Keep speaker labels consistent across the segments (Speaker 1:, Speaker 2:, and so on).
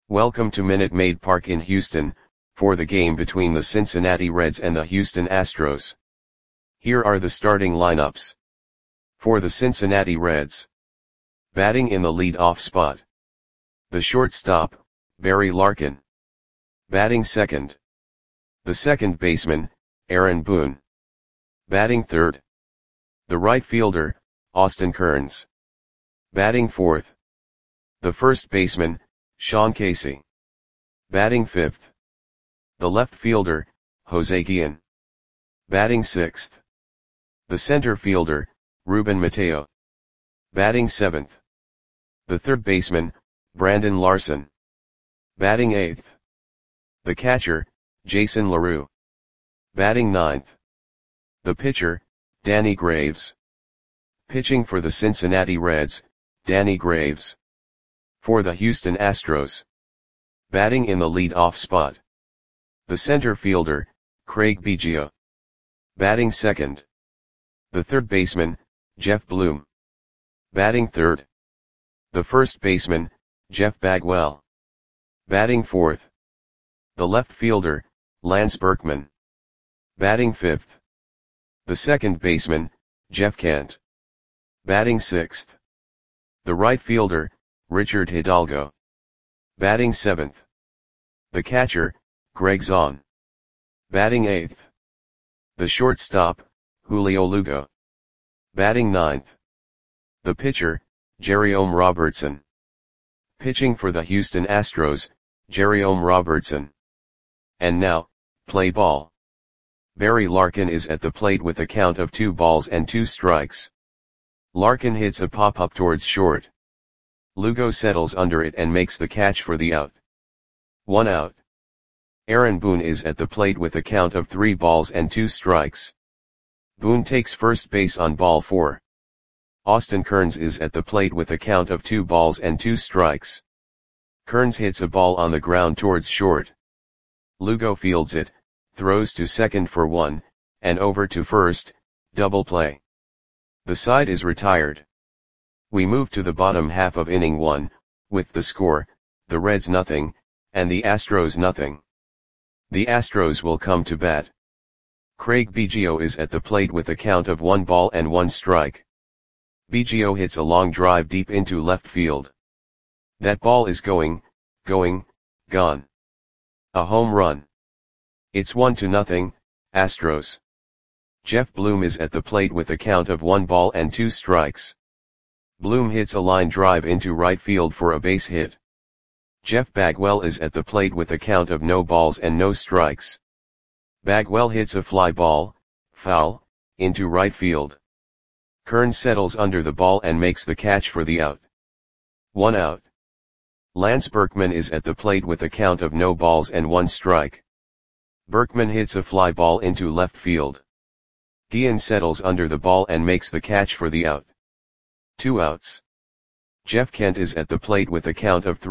Speaker 1: Welcome to Minute Maid Park in Houston, for the game between the Cincinnati Reds and the Houston Astros. Here are the starting lineups. For the Cincinnati Reds. Batting in the lead-off spot. The shortstop, Barry Larkin. Batting second. The second baseman, Aaron Boone. Batting third. The right fielder, Austin Kearns. Batting fourth. The first baseman, Sean Casey. Batting fifth. The left fielder, Jose Guillen. Batting sixth. The center fielder, Ruben Mateo. Batting seventh. The third baseman, Brandon Larson. Batting eighth. The catcher, Jason LaRue. Batting ninth. The pitcher, Danny Graves. Pitching for the Cincinnati Reds, Danny Graves. For the Houston Astros. Batting in the lead-off spot. The center fielder, Craig Biggio. Batting second. The third baseman, Jeff Bloom. Batting third. The first baseman, Jeff Bagwell. Batting fourth. The left fielder, Lance Berkman. Batting fifth. The second baseman, Jeff Kent. Batting sixth. The right fielder, Richard Hidalgo. Batting seventh. The catcher, Greg Zahn. Batting eighth. The shortstop, Julio Lugo. Batting ninth. The pitcher, Jerome Robertson. Pitching for the Houston Astros, Jerome Robertson. And now, play ball. Barry Larkin is at the plate with a count of 2-2. Larkin hits a pop-up towards short. Lugo settles under it and makes the catch for the out. 1 out. Aaron Boone is at the plate with a count of 3-2. Boone takes first base on ball 4. Austin Kearns is at the plate with a count of 2-2. Kearns hits a ball on the ground towards short. Lugo fields it, throws to second for 1, and over to first, double play. The side is retired. We move to the bottom half of inning 1, with the score, the Reds 0, and the Astros 0. The Astros will come to bat. Craig Biggio is at the plate with a count of 1-1. Biggio hits a long drive deep into left field. That ball is going, gone. A home run. It's 1-0, Astros. Jeff Bloom is at the plate with a count of 1-2. Bloom hits a line drive into right field for a base hit. Jeff Bagwell is at the plate with a count of 0-0. Bagwell hits a fly ball, foul, into right field. Kearns settles under the ball and makes the catch for the out. 1 out. Lance Berkman is at the plate with a count of 0-1. Berkman hits a fly ball into left field. Guillen settles under the ball and makes the catch for the out. 2 outs. Jeff Kent is at the plate with a count of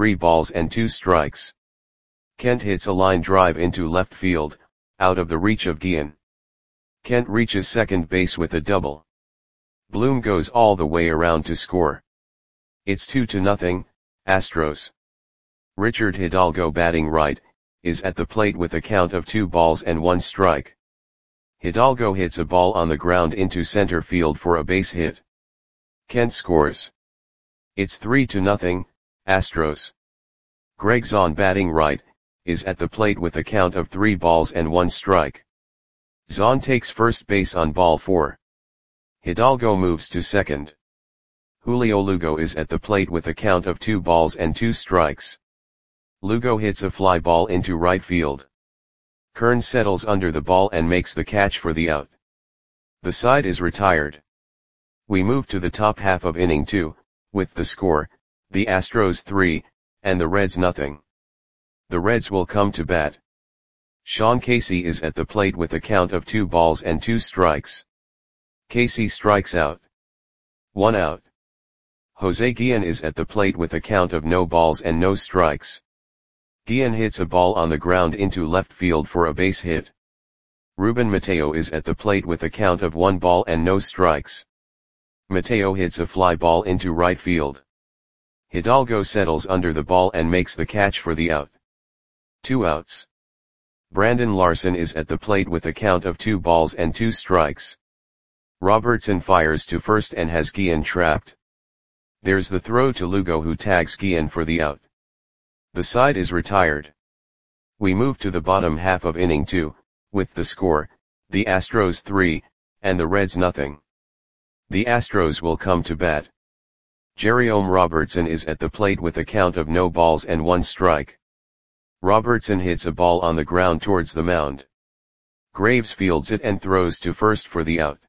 Speaker 1: 3-2. Kent hits a line drive into left field, out of the reach of Guillen. Kent reaches second base with a double. Bloom goes all the way around to score. It's 2-0, Astros. Richard Hidalgo, batting right, is at the plate with a count of 2-1. Hidalgo hits a ball on the ground into center field for a base hit. Kent scores. It's 3-0, Astros. Greg Zahn, batting right, is at the plate with a count of 3-1. Zahn takes first base on ball 4. Hidalgo moves to second. Julio Lugo is at the plate with a count of 2-2. Lugo hits a fly ball into right field. Kearns settles under the ball and makes the catch for the out. The side is retired. We move to the top half of inning 2, with the score, the Astros 3, and the Reds 0. The Reds will come to bat. Sean Casey is at the plate with a count of 2-2. Casey strikes out. 1 out. Jose Guillen is at the plate with a count of 0-0. Guillen hits a ball on the ground into left field for a base hit. Ruben Mateo is at the plate with a count of 1-0. Mateo hits a fly ball into right field. Hidalgo settles under the ball and makes the catch for the out. 2 outs. Brandon Larson is at the plate with a count of 2 balls and 2 strikes. Robertson fires to first and has Guillen trapped. There's the throw to Lugo, who tags Guillen for the out. The side is retired. We move to the bottom half of inning 2, with the score, the Astros 3, and the Reds nothing. The Astros will come to bat. Jerome Robertson is at the plate with a count of no balls and 1 strike. Robertson hits a ball on the ground towards the mound. Graves fields it and throws to first for the out.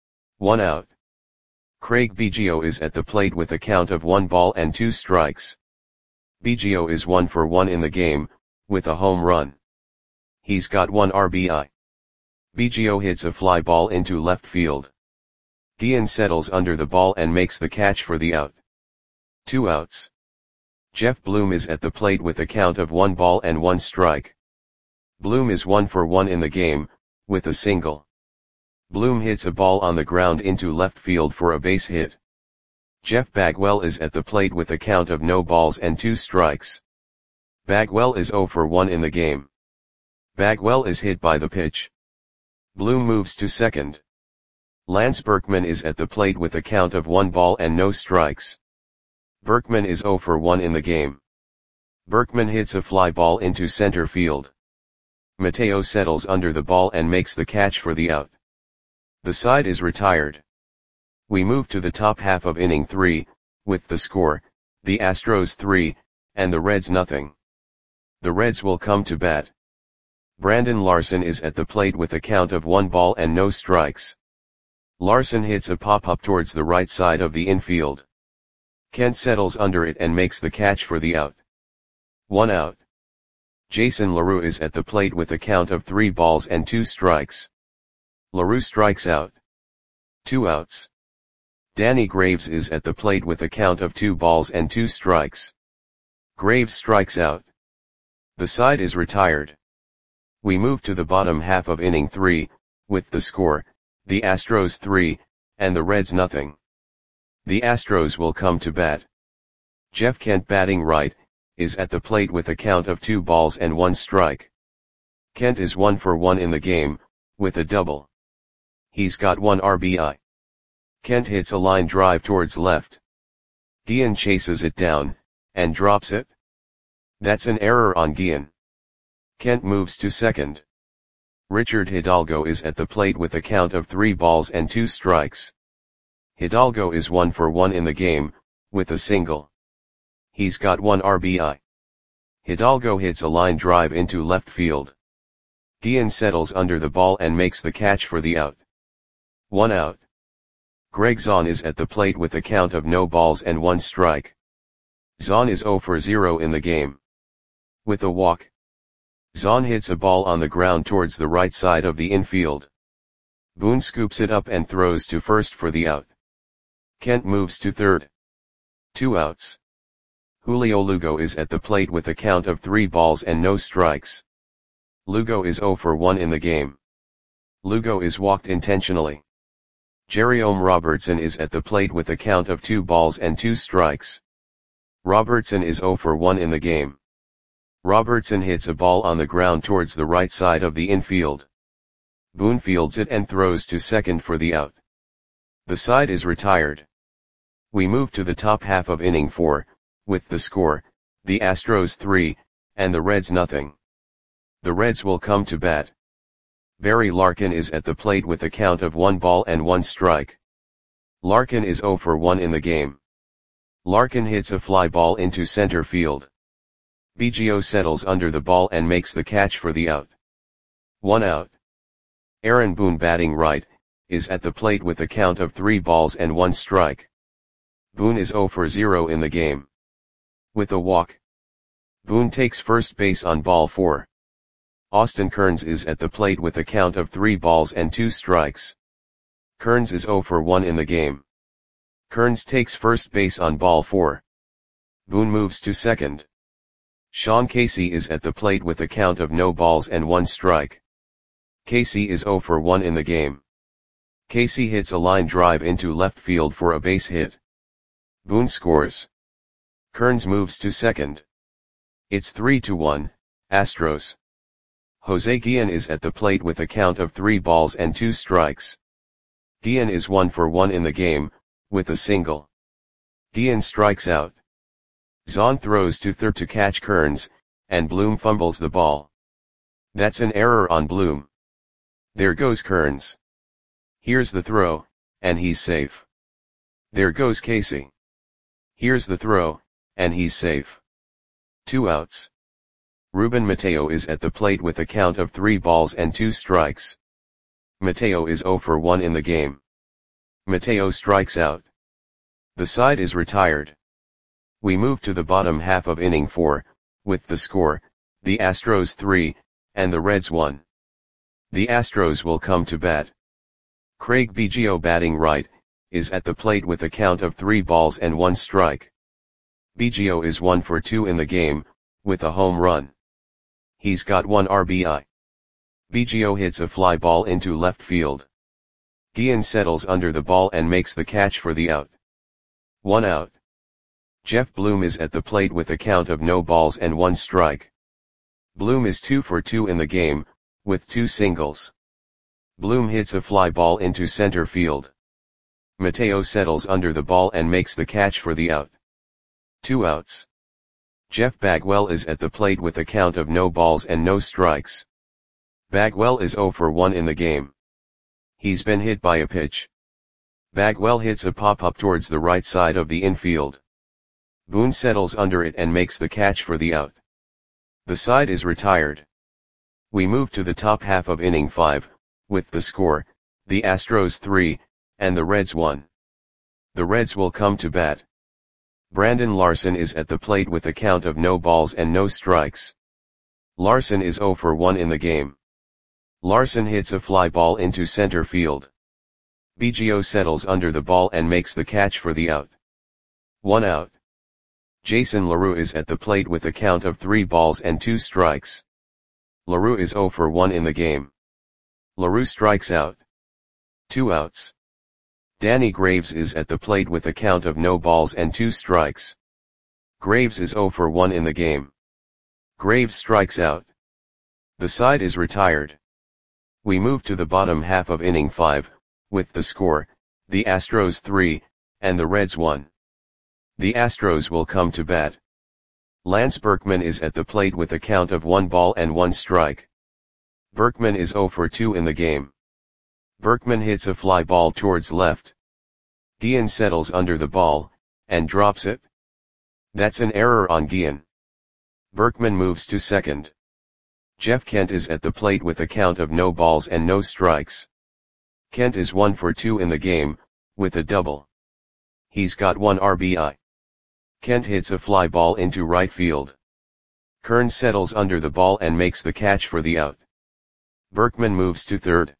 Speaker 1: 1 out. Craig Biggio is at the plate with a count of 1 ball and 2 strikes. Biggio is 1 for 1 in the game, with a home run. He's got 1 RBI. Biggio hits a fly ball into left field. Guillen settles under the ball and makes the catch for the out. 2 outs. Jeff Bloom is at the plate with a count of 1 ball and 1 strike. Bloom is 1 for 1 in the game, with a single. Bloom hits a ball on the ground into left field for a base hit. Jeff Bagwell is at the plate with a count of no balls and 2 strikes. Bagwell is 0 for 1 in the game. Bagwell is hit by the pitch. Bloom moves to second. Lance Berkman is at the plate with a count of 1 ball and no strikes. Berkman is 0 for 1 in the game. Berkman hits a fly ball into center field. Mateo settles under the ball and makes the catch for the out. The side is retired. We move to the top half of inning 3, with the score, the Astros 3, and the Reds nothing. The Reds will come to bat. Brandon Larson is at the plate with a count of 1 ball and no strikes. Larson hits a pop-up towards the right side of the infield. Kent settles under it and makes the catch for the out. 1 out. Jason LaRue is at the plate with a count of 3 balls and 2 strikes. LaRue strikes out. 2 outs. Danny Graves is at the plate with a count of 2 balls and 2 strikes. Graves strikes out. The side is retired. We move to the bottom half of inning 3, with the score, the Astros 3, and the Reds nothing. The Astros will come to bat. Jeff Kent, batting right, is at the plate with a count of 2 balls and 1 strike. Kent is 1 for 1 in the game, with a double. He's got 1 RBI. Kent hits a line drive towards left. Guillen chases it down, and drops it. That's an error on Guillen. Kent moves to second. Richard Hidalgo is at the plate with a count of 3 balls and 2 strikes. Hidalgo is 1 for 1 in the game, with a single. He's got 1 RBI. Hidalgo hits a line drive into left field. Guillen settles under the ball and makes the catch for the out. 1 out. Greg Zahn is at the plate with a count of no balls and 1 strike. Zahn is 0 for 0 in the game. With a walk. Zahn hits a ball on the ground towards the right side of the infield. Boone scoops it up and throws to first for the out. Kent moves to third. 2 outs. Julio Lugo is at the plate with a count of 3 balls and no strikes. Lugo is 0 for 1 in the game. Lugo is walked intentionally. Jerome Robertson is at the plate with a count of 2 balls and 2 strikes. Robertson is 0 for 1 in the game. Robertson hits a ball on the ground towards the right side of the infield. Boone fields it and throws to second for the out. The side is retired. We move to the top half of inning 4, with the score, the Astros 3, and the Reds nothing. The Reds will come to bat. Barry Larkin is at the plate with a count of 1 ball and 1 strike. Larkin is 0 for 1 in the game. Larkin hits a fly ball into center field. Biggio settles under the ball and makes the catch for the out. 1 out. Aaron Boone, batting right, is at the plate with a count of 3 balls and 1 strike. Boone is 0 for 0 in the game. With a walk. Boone takes first base on ball 4. Austin Kearns is at the plate with a count of 3 balls and 2 strikes. Kearns is 0 for 1 in the game. Kearns takes first base on ball 4. Boone moves to second. Sean Casey is at the plate with a count of no balls and 1 strike. Casey is 0 for 1 in the game. Casey hits a line drive into left field for a base hit. Boone scores. Kearns moves to second. It's 3-1, Astros. Jose Guillen is at the plate with a count of 3 balls and 2 strikes. Guillen is 1 for 1 in the game, with a single. Guillen strikes out. Zahn throws to third to catch Kearns, and Bloom fumbles the ball. That's an error on Bloom. There goes Kearns. Here's the throw, and he's safe. There goes Casey. Here's the throw, and he's safe. 2 outs. Ruben Mateo is at the plate with a count of 3 balls and 2 strikes. Mateo is 0 for 1 in the game. Mateo strikes out. The side is retired. We move to the bottom half of inning 4, with the score, the Astros 3, and the Reds 1. The Astros will come to bat. Craig Biggio, batting right, is at the plate with a count of 3 balls and 1 strike. Biggio is 1 for 2 in the game, with a home run. He's got 1 RBI. Biggio hits a fly ball into left field. Guillen settles under the ball and makes the catch for the out. 1 out. Jeff Bloom is at the plate with a count of no balls and 1 strike. Bloom is 2 for 2 in the game, with 2 singles. Bloom hits a fly ball into center field. Mateo settles under the ball and makes the catch for the out. 2 outs. Jeff Bagwell is at the plate with a count of no balls and no strikes. Bagwell is 0 for 1 in the game. He's been hit by a pitch. Bagwell hits a pop-up towards the right side of the infield. Boone settles under it and makes the catch for the out. The side is retired. We move to the top half of inning 5, with the score, the Astros 3, and the Reds 1. The Reds will come to bat. Brandon Larson is at the plate with a count of no balls and no strikes. Larson is 0 for 1 in the game. Larson hits a fly ball into center field. Biggio settles under the ball and makes the catch for the out. 1 out. Jason LaRue is at the plate with a count of 3 balls and 2 strikes. LaRue is 0 for 1 in the game. LaRue strikes out. 2 outs. Danny Graves is at the plate with a count of no balls and 2 strikes. Graves is 0 for 1 in the game. Graves strikes out. The side is retired. We move to the bottom half of inning 5, with the score, the Astros 3, and the Reds 1. The Astros will come to bat. Lance Berkman is at the plate with a count of 1 ball and 1 strike. Berkman is 0 for 2 in the game. Berkman hits a fly ball towards left. Guillen settles under the ball, and drops it. That's an error on Guillen. Berkman moves to second. Jeff Kent is at the plate with a count of no balls and no strikes. Kent is 1 for 2 in the game, with a double. He's got 1 RBI. Kent hits a fly ball into right field. Kearns settles under the ball and makes the catch for the out. Berkman moves to third.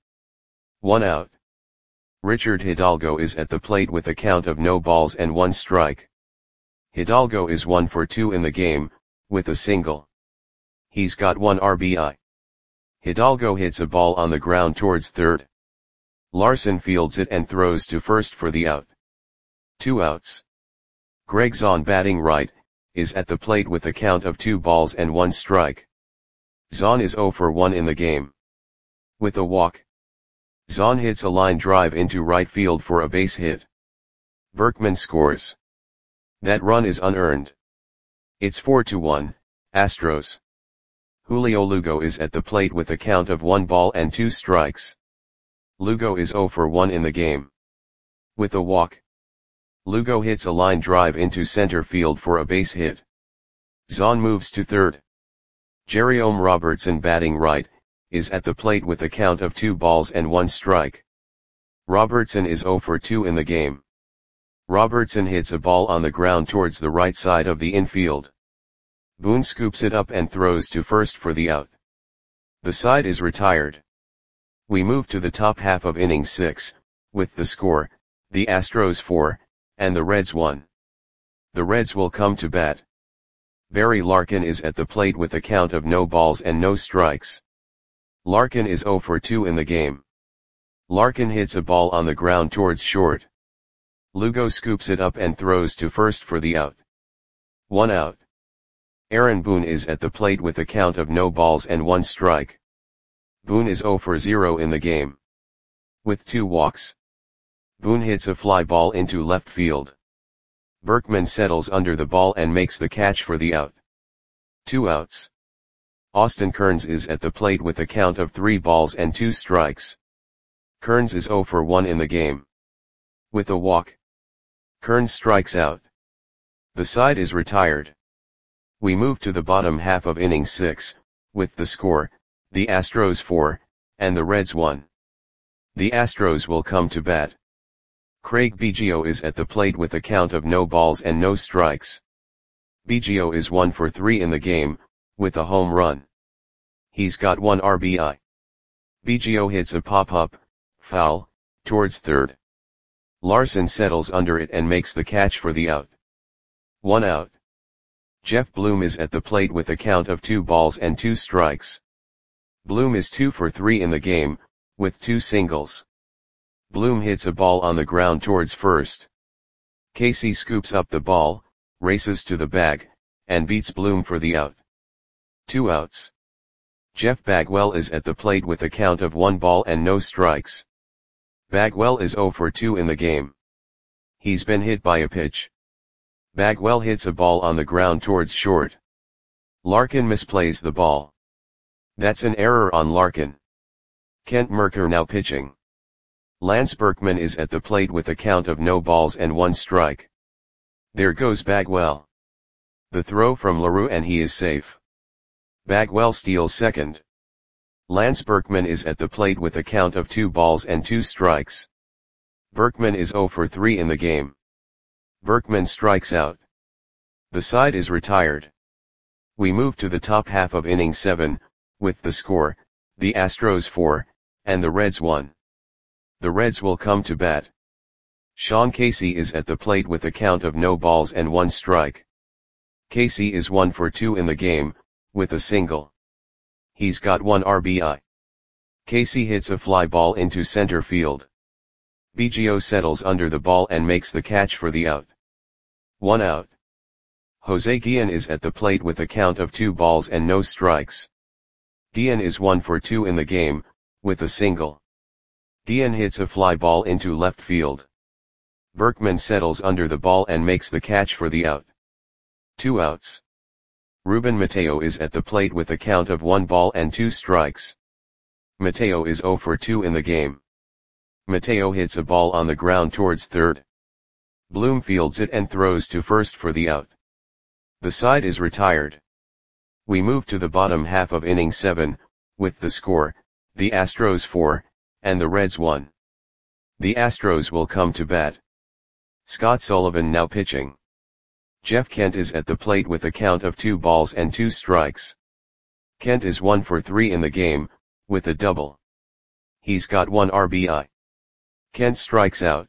Speaker 1: 1 out. Richard Hidalgo is at the plate with a count of no balls and 1 strike. Hidalgo is 1 for 2 in the game, with a single. He's got 1 RBI. Hidalgo hits a ball on the ground towards third. Larson fields it and throws to first for the out. 2 outs. Greg Zahn, batting right, is at the plate with a count of 2 balls and 1 strike. Zahn is 0 for 1 in the game. With a walk. Zahn hits a line drive into right field for a base hit. Berkman scores. That run is unearned. It's 4-1, Astros. Julio Lugo is at the plate with a count of 1 ball and 2 strikes. Lugo is 0 for 1 in the game. With a walk. Lugo hits a line drive into center field for a base hit. Zahn moves to third. Jerome Robertson, batting right, is at the plate with a count of 2 balls and 1 strike. Robertson is 0 for 2 in the game. Robertson hits a ball on the ground towards the right side of the infield. Boone scoops it up and throws to first for the out. The side is retired. We move to the top half of inning 6, with the score, the Astros 4, and the Reds 1. The Reds will come to bat. Barry Larkin is at the plate with a count of no balls and no strikes. Larkin is 0 for 2 in the game. Larkin hits a ball on the ground towards short. Lugo scoops it up and throws to first for the out. 1 out. Aaron Boone is at the plate with a count of no balls and 1 strike. Boone is 0 for 0 in the game. With 2 walks. Boone hits a fly ball into left field. Berkman settles under the ball and makes the catch for the out. 2 outs. Austin Kearns is at the plate with a count of 3 balls and 2 strikes. Kearns is 0 for 1 in the game. With a walk. Kearns strikes out. The side is retired. We move to the bottom half of inning 6, with the score, the Astros 4, and the Reds 1. The Astros will come to bat. Craig Biggio is at the plate with a count of no balls and no strikes. Biggio is 1 for 3 in the game, with a home run. He's got 1 RBI. Biggio hits a pop-up, foul, towards third. Larson settles under it and makes the catch for the out. 1 out. Jeff Bloom is at the plate with a count of 2 balls and 2 strikes. Bloom is 2 for 3 in the game, with 2 singles. Bloom hits a ball on the ground towards first. Casey scoops up the ball, races to the bag, and beats Bloom for the out. 2 outs. Jeff Bagwell is at the plate with a count of 1 ball and no strikes. Bagwell is 0 for 2 in the game. He's been hit by a pitch. Bagwell hits a ball on the ground towards short. Larkin misplays the ball. That's an error on Larkin. Kent Mercker now pitching. Lance Berkman is at the plate with a count of no balls and 1 strike. There goes Bagwell. The throw from LaRue and he is safe. Bagwell steals second. Lance Berkman is at the plate with a count of 2 balls and 2 strikes. Berkman is 0 for 3 in the game. Berkman strikes out. The side is retired. We move to the top half of inning 7, with the score, the Astros 4, and the Reds 1. The Reds will come to bat. Sean Casey is at the plate with a count of no balls and 1 strike. Casey is 1 for 2 in the game, with a single. He's got 1 RBI. Casey hits a fly ball into center field. Biggio settles under the ball and makes the catch for the out. 1 out. Jose Guillen is at the plate with a count of 2 balls and no strikes. Guillen is 1 for 2 in the game, with a single. Guillen hits a fly ball into left field. Berkman settles under the ball and makes the catch for the out. 2 outs. Ruben Mateo is at the plate with a count of 1 ball and 2 strikes. Mateo is 0 for 2 in the game. Mateo hits a ball on the ground towards third. Bloom fields it and throws to first for the out. The side is retired. We move to the bottom half of inning 7, with the score, the Astros 4, and the Reds 1. The Astros will come to bat. Scott Sullivan now pitching. Jeff Kent is at the plate with a count of 2 balls and 2 strikes. Kent is 1 for 3 in the game, with a double. He's got 1 RBI. Kent strikes out.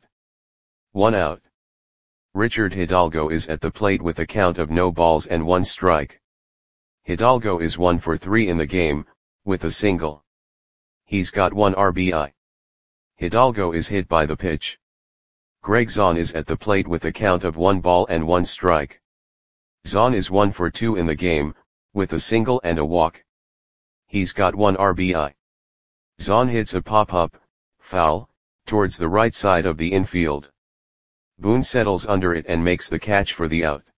Speaker 1: 1 out. Richard Hidalgo is at the plate with a count of no balls and 1 strike. Hidalgo is 1 for 3 in the game, with a single. He's got 1 RBI. Hidalgo is hit by the pitch. Greg Zahn is at the plate with a count of 1 ball and 1 strike. Zahn is 1 for 2 in the game, with a single and a walk. He's got 1 RBI. Zahn hits a pop-up, foul, towards the right side of the infield. Boone settles under it and makes the catch for the out.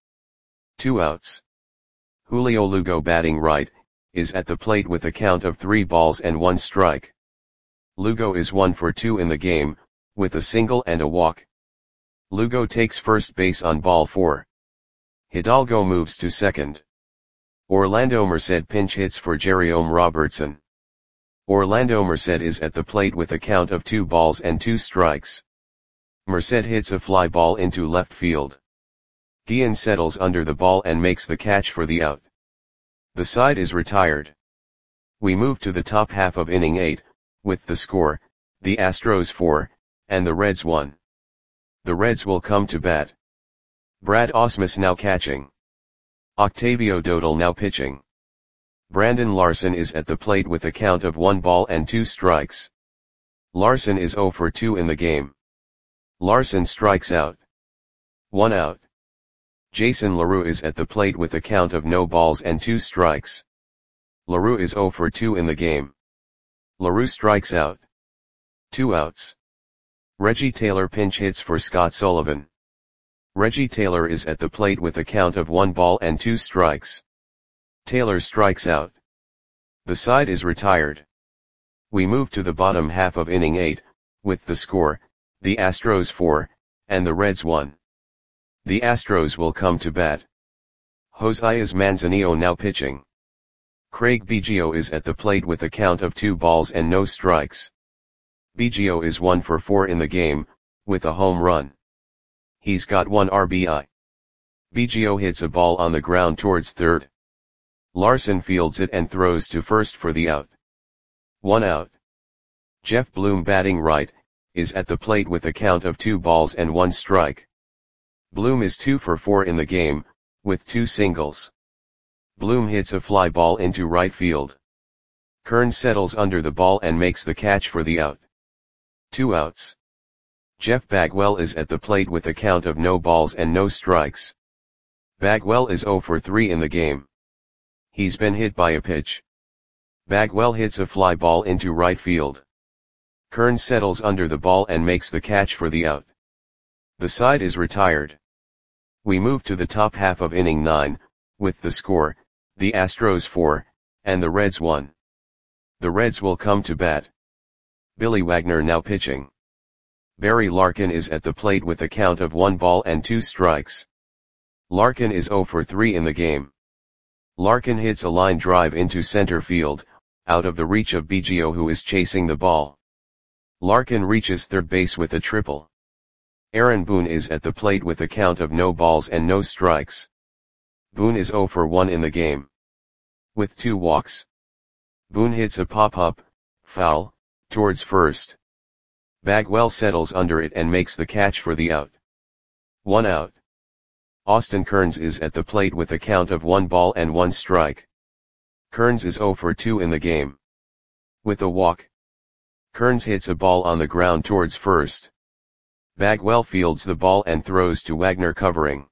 Speaker 1: 2 outs. Julio Lugo batting right, is at the plate with a count of 3 balls and 1 strike. Lugo is 1 for 2 in the game, with a single and a walk. Lugo takes first base on ball 4. Hidalgo moves to second. Orlando Merced pinch hits for Jerome Robertson. Orlando Merced is at the plate with a count of 2 balls and 2 strikes. Merced hits a fly ball into left field. Guillen settles under the ball and makes the catch for the out. The side is retired. We move to the top half of inning 8, with the score, the Astros 4, and the Reds 1. The Reds will come to bat. Brad Ausmus now catching. Octavio Dotel now pitching. Brandon Larson is at the plate with a count of 1 ball and 2 strikes. Larson is 0 for 2 in the game. Larson strikes out. 1 out. Jason LaRue is at the plate with a count of no balls and 2 strikes. LaRue is 0 for 2 in the game. LaRue strikes out. 2 outs. Reggie Taylor pinch hits for Scott Sullivan. Reggie Taylor is at the plate with a count of 1 ball and 2 strikes. Taylor strikes out. The side is retired. We move to the bottom half of inning 8, with the score, the Astros 4, and the Reds 1. The Astros will come to bat. Josias Manzanillo now pitching. Craig Biggio is at the plate with a count of 2 balls and no strikes. Biggio is 1 for 4 in the game, with a home run. He's got 1 RBI. Biggio hits a ball on the ground towards third. Larson fields it and throws to first for the out. 1 out. Jeff Bloom batting right, is at the plate with a count of 2 balls and 1 strike. Bloom is 2 for 4 in the game, with 2 singles. Bloom hits a fly ball into right field. Kearns settles under the ball and makes the catch for the out. 2 outs. Jeff Bagwell is at the plate with a count of no balls and no strikes. Bagwell is 0 for 3 in the game. He's been hit by a pitch. Bagwell hits a fly ball into right field. Kearns settles under the ball and makes the catch for the out. The side is retired. We move to the top half of inning 9, with the score, the Astros 4, and the Reds 1. The Reds will come to bat. Billy Wagner now pitching. Barry Larkin is at the plate with a count of 1 ball and 2 strikes. Larkin is 0 for 3 in the game. Larkin hits a line drive into center field, out of the reach of Biggio, who is chasing the ball. Larkin reaches third base with a triple. Aaron Boone is at the plate with a count of no balls and no strikes. Boone is 0 for 1 in the game. With 2 walks. Boone hits a pop-up, foul, towards first. Bagwell settles under it and makes the catch for the out. 1 out. Austin Kearns is at the plate with a count of 1 ball and 1 strike. Kearns is 0 for 2 in the game. With a walk. Kearns hits a ball on the ground towards first. Bagwell fields the ball and throws to Wagner covering.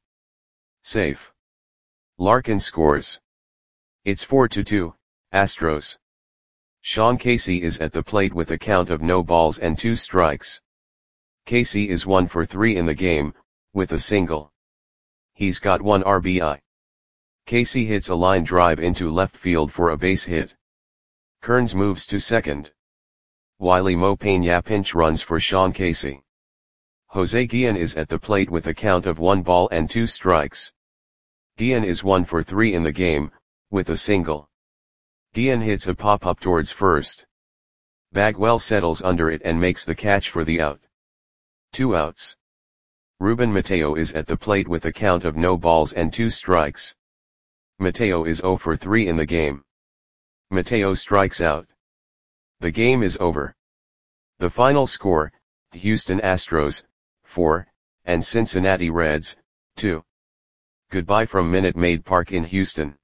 Speaker 1: Safe. Larkin scores. It's 4-2, Astros. Sean Casey is at the plate with a count of no balls and 2 strikes. Casey is 1 for 3 in the game, with a single. He's got 1 RBI. Casey hits a line drive into left field for a base hit. Kearns moves to second. Wiley Mo Peña pinch runs for Sean Casey. Jose Guillen is at the plate with a count of 1 ball and 2 strikes. Guillen is 1 for 3 in the game, with a single. Guillen hits a pop-up towards first. Bagwell settles under it and makes the catch for the out. 2 outs. Ruben Mateo is at the plate with a count of no balls and 2 strikes. Mateo is 0 for 3 in the game. Mateo strikes out. The game is over. The final score, Houston Astros, 4, and Cincinnati Reds, 2. Goodbye from Minute Maid Park in Houston.